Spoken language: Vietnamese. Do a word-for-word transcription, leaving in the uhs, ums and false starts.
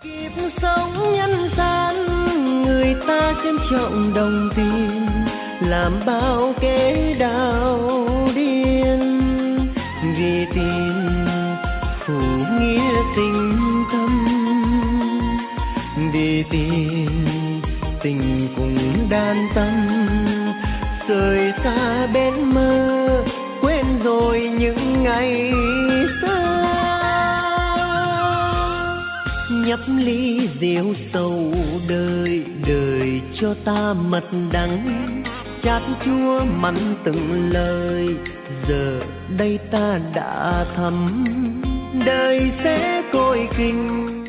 Kiếp sống nhân gian người ta xem trọng đồng tiền, làm bao kẻ đau điên vì tiền phủ nghĩa tình thâm, vì tiền tình cùng đan tâm rời xa bên mơ, quên rồi những ngày xưa. Nhấp ly rượu sầu đời, đời cho ta mật đắng, chát chua mặn từng lời, giờ đây ta đã thấm đời sẽ cội kình.